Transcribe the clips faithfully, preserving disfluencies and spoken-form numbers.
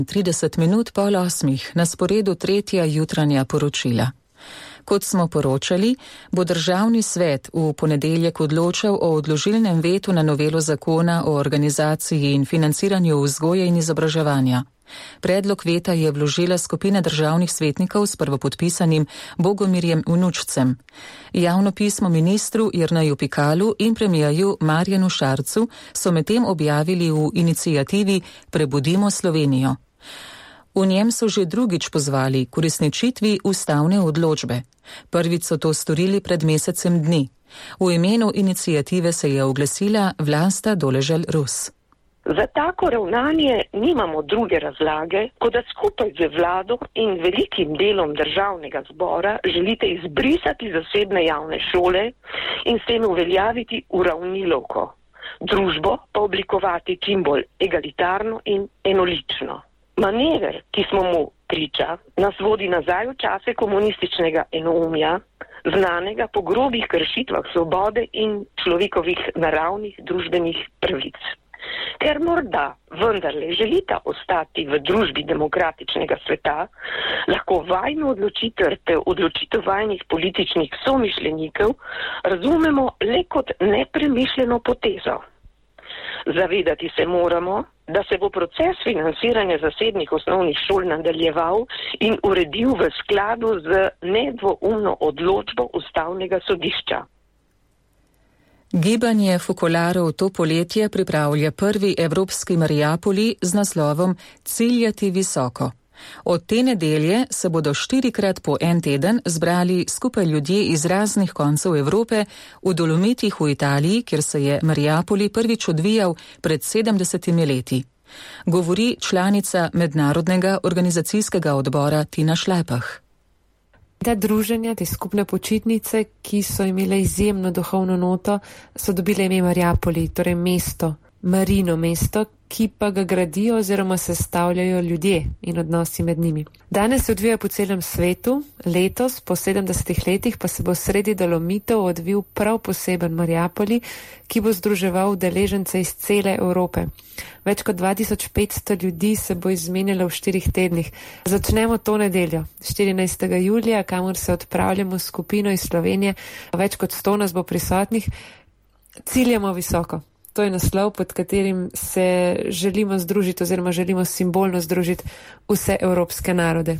trideset minut pol osmih, na sporedu tretja jutranja poročila. Kot smo poročali, bo državni svet v ponedeljek odločal o odložilnem vetu na novelo zakona o organizaciji in financiranju vzgoje in izobraževanja. Predlog veta je vložila skupina državnih svetnikov s prvopodpisanim Bogomirjem Vnučcem. Javno pismo ministru Jerneju Pikalu in premierju Marjanu Šarcu so medtem objavili v iniciativi Prebudimo Slovenijo. V njem so že drugič pozvali k uresničitvi ustavne odločbe. Prvič so to storili pred mesecem dni. V imenu iniciative se je oglasila Vlasta Doležal Rus. Za tako ravnanje nimamo druge razlage, kot da skupaj z vlado in velikim delom državnega zbora želite izbrisati zasebne javne šole in s tem uveljaviti uravnilovko, družbo pa oblikovati čim bolj egalitarno in enolično. Manever, ki smo mu priča, nas vodi nazaj v čase komunističnega enoumja, znanega po grobih kršitvah svobode in človekovih naravnih družbenih pravic. Ker morda vendarle želita ostati v družbi demokratičnega sveta, lahko vajno odločitev ter odločitev vajnih političnih somišljenikov razumemo le kot nepremišljeno potezo. Zavedati se moramo, da se bo proces financiranja zasebnih osnovnih šol nadaljeval in uredil v skladu z nedvoumno odločbo Ustavnega sodišča. Gibanje Fokolarov to poletje pripravlja prvi evropski Mariapoli z naslovom Ciljati visoko. Od te nedelje se bodo štirikrat po en teden zbrali skupaj ljudje iz raznih koncev Evrope v Dolomitih v Italiji, kjer se je Mariapoli prvič odvijal pred sedemdesetimi leti. Govori članica mednarodnega organizacijskega odbora Tina Šlajpah. Ta druženja, te skupne počitnice, ki so imele izjemno duhovno noto, so dobile ime Mariapoli, torej mesto, marino mesto, ki pa ga gradijo oziroma sestavljajo ljudje in odnosi med njimi. Danes se odvija po celem svetu, letos, po sedemdesetih letih, pa se bo sredi Dolomitov odvil prav poseben Mariapoli, ki bo združeval udeležence iz cele Evrope. Več kot dva tisoč petsto ljudi se bo izmenjalo v štirih tednih. Začnemo to nedeljo, štirinajstega julija, kamor se odpravljamo s skupino iz Slovenije. Več kot sto nas bo prisotnih. Ciljamo visoko. To je naslov, pod katerim se želimo združiti oziroma želimo simbolno združiti vse evropske narode.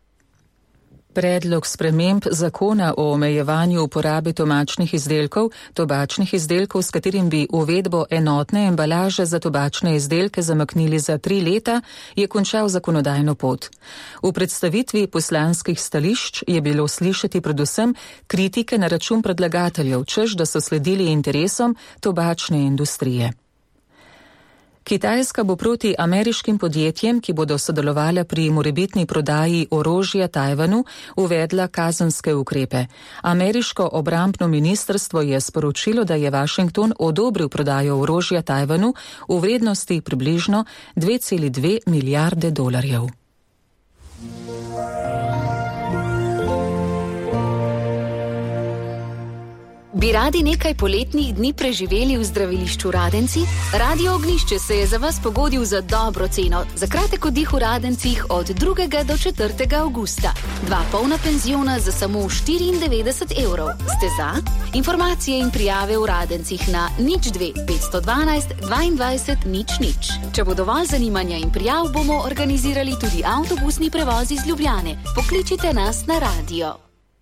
Predlog sprememb zakona o omejevanju uporabe tobačnih izdelkov, tobačnih izdelkov, s katerim bi uvedbo enotne embalaže za tobačne izdelke zamaknili za tri leta, je končal zakonodajno pot. V predstavitvi poslanskih stališč je bilo slišati predvsem kritike na račun predlagateljev, češ da so sledili interesom tobačne industrije. Kitajska bo proti ameriškim podjetjem, ki bodo sodelovala pri morebitni prodaji orožja Tajvanu, uvedla kazenske ukrepe. Ameriško obrambno ministrstvo je sporočilo, da je Washington odobril prodajo orožja Tajvanu v vrednosti približno dve celi dve milijarde dolarjev. Bi radi nekaj poletnih dni preživeli v zdravilišču Radenci? Radio Ognjišče se je za vas pogodil za dobro ceno. Za kratek oddih v Radencih od drugega do četrtega avgusta. Dva polna penziona za samo štiriindevetdeset evrov. Ste za? Informacije in prijave v Radencih na nič dve petsto dvanajst dvaindvajset nič nič. Če bo dovolj zanimanja in prijav, bomo organizirali tudi avtobusni prevoz iz Ljubljane. Pokličite nas na radio.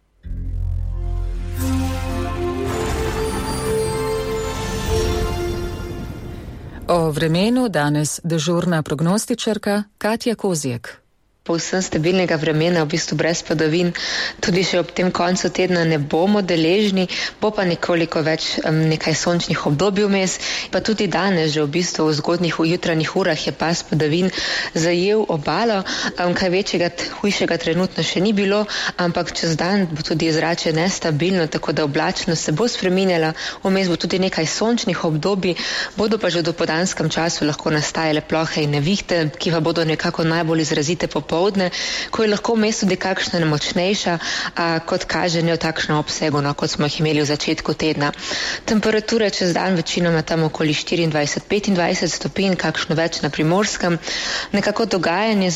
O vremenu danes dežurna prognostičarka Katja Kozjek. Povsem stabilnega vremena, v bistvu brez padavin, tudi še ob tem koncu tedna ne bomo deležni, bo pa nekoliko več um, nekaj sončnih obdobij vmes, pa tudi danes že v bistvu v zgodnjih v jutranjih urah je pas padavin zajel obalo, um, kaj večjega, hujšega trenutno še ni bilo, ampak čez dan bo tudi zrače nestabilno, tako da oblačnost se bo spreminjala, vmes bo tudi nekaj sončnih obdobij, bodo pa že v dopoldanskem času lahko nastajale plohe in nevihte, ki pa bodo nekako najbolj izrazite popoldne, Povdne, ko je lahko v mestu tudi kakšna močnejša, a, kot kaže ne v takšnem obsegu, no, kot smo jih imeli v začetku tedna. Temperature čez dan večinoma tam okoli štiriindvajset petindvajset stopinj, kakšno več na Primorskem. Nekako dogajanje